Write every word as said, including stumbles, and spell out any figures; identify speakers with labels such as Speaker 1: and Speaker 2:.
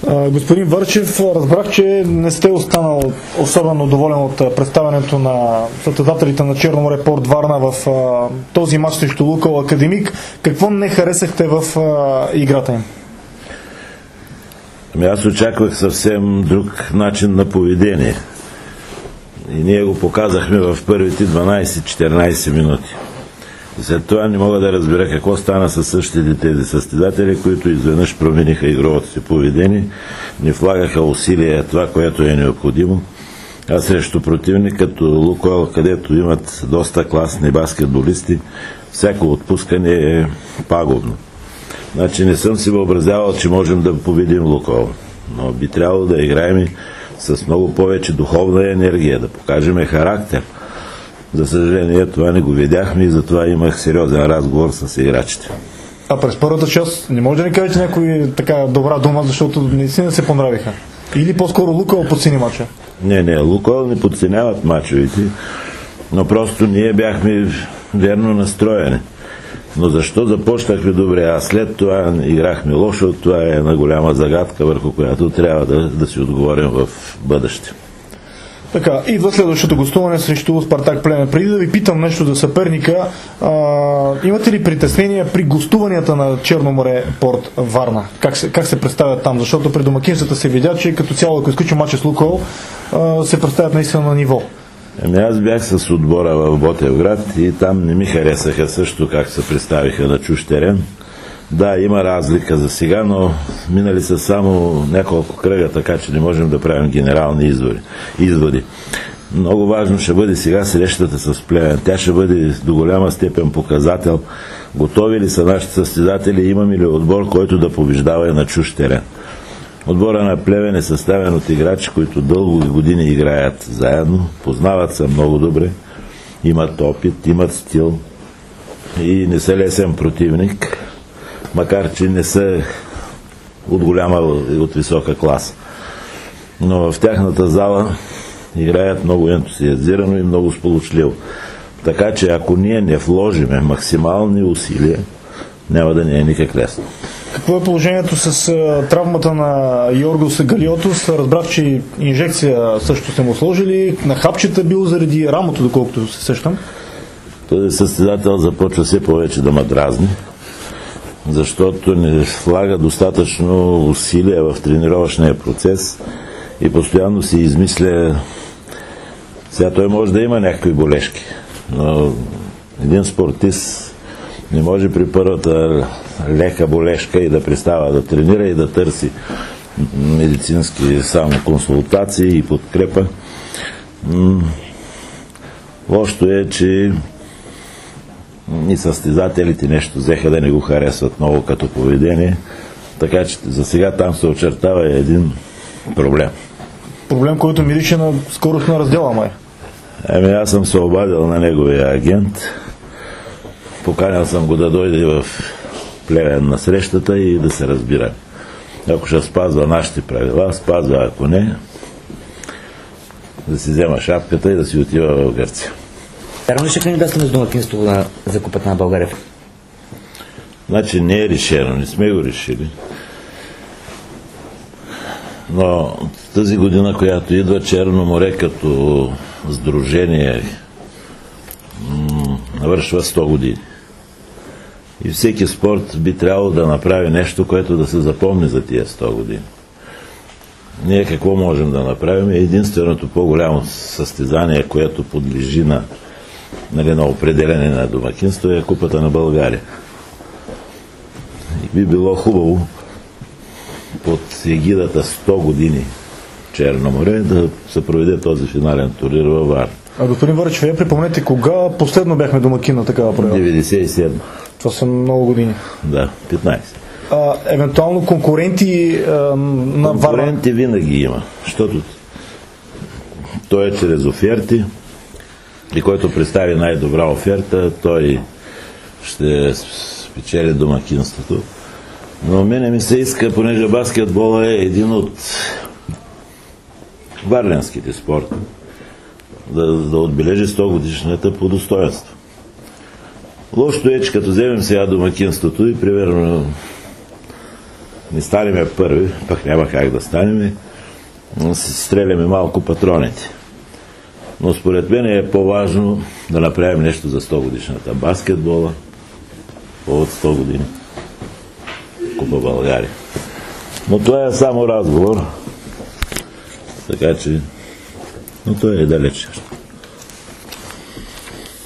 Speaker 1: Господин Върчев, разбрах, че не сте останал особено доволен от представянето на състезателите на Черно море Порт Варна в а, този матч срещу Лукойл Академик. Какво не харесахте в а, играта им?
Speaker 2: Ами аз очаквах съвсем друг начин на поведение. И ние го показахме в първите дванайсет-четиринайсет минути. И след това не мога да разбера какво стана със същите тези състезатели, които изведнъж промениха игровото си поведение, не влагаха усилия това, което е необходимо. А срещу противник като Лукойл, където имат доста класни баскетболисти, всяко отпускане е пагубно. Значи не съм си въобразявал, че можем да победим Лукойл, но би трябвало да играем с много повече духовна енергия, да покажем характер. За съжаление, това не го видяхме и затова имах сериозен разговор с играчите.
Speaker 1: А през първата част не може да ни кажете някой така добра дума, защото наистина се понравиха? Или по-скоро Лукойл подцени мача?
Speaker 2: Не, не, Лукойл не подценяват мачовете, но просто ние бяхме верно настроени. Но защо започнахме добре, а след това играхме лошо, това е една голяма загадка, върху която трябва да, да си отговорим в бъдеще.
Speaker 1: Така, идва следващото гостуване срещу Спартак Плевен. Преди да ви питам нещо за съперника, а, имате ли притеснения при гостуванията на Черно море Порт Варна? Как се, как се представят там? Защото при домакинствата се видя, че като цяло, ако изключим мача с Лукойл, се представят наистина на ниво.
Speaker 2: Ами аз бях с отбора в Ботевград и там не ми харесаха също как се представиха на чужд терен. Да, има разлика за сега, но минали са само няколко кръга, така че не можем да правим генерални изводи. изводи. Много важно ще бъде сега срещата с Плевен. Тя ще бъде до голяма степен показател. Готови ли са нашите състезатели, имаме ли отбор, който да побеждава и на чужд терен. Отбора на Плевен е съставен от играчи, които дълго години играят заедно, познават се много добре, имат опит, имат стил и не са лесен противник, макар че не са от голяма и от висока класа. Но в тяхната зала играят много ентусиазирано и много сполучливо. Така че ако ние не вложиме максимални усилия, няма да не е никак лесно.
Speaker 1: Какво е положението с а, травмата на Йоргос Галиотос? Разбрах, че инжекция също сте му сложили. На хапчета бил заради рамото, доколкото се сещам.
Speaker 2: Този състезател започва все повече да ме дразни, защото не влага достатъчно усилия в тренировъчния процес и постоянно си измисля. Сега той може да има някакви болешки, но един спортист не може при първата лека болешка и да пристава да тренира и да търси медицински само консултации и подкрепа. Лошото е, че и състезателите нещо взеха да не го харесват много като поведение, така че за сега там се очертава един проблем.
Speaker 1: Проблем, който мирише на скоростна раздела, май?
Speaker 2: Ами аз съм се обадил на неговия агент, поканял съм го да дойде в Плевен на срещата и да се разбира. Ако ще спазва нашите правила, спазва, ако не, да си взема шапката и да си отива в Гърция.
Speaker 3: Вярно ли ще кандидатстваме с домакинство на, за Купата на България?
Speaker 2: Значи не е решено, не сме го решили. Но тази година, която идва, Черно море като сдружение м- навършва сто години. И всеки спорт би трябвало да направи нещо, което да се запомни за тия сто години. Ние какво можем да направим? Единственото по-голямо състезание, което подлежи на, нали, на определене на домакинство, е Купата на България. И би било хубаво под егидата сто години Черно море да се проведе този финален турнир във Варна.
Speaker 1: А господин Върчев, я припомнете кога последно бяхме домакин на такава проява?
Speaker 2: деветдесет и седма.
Speaker 1: Това са много години.
Speaker 2: Да, петнайсет.
Speaker 1: А, евентуално конкуренти а, на Варна?
Speaker 2: Конкуренти винаги има, защото той е чрез оферти и който представи най-добра оферта, той ще спечели домакинството. Но мене ми се иска, понеже баскетбола е един от варненските спорти, да, да отбележи сто годишната по достоинство. Лошото е, че като вземем сега домакинството и примерно не станеме първи, пък няма как да станеме, си стреляме малко патроните. Но според мен е по-важно да направим нещо за сто годишната баскетбола, повод сто години Купа България. Но това е само разговор, така че, но той е далеч.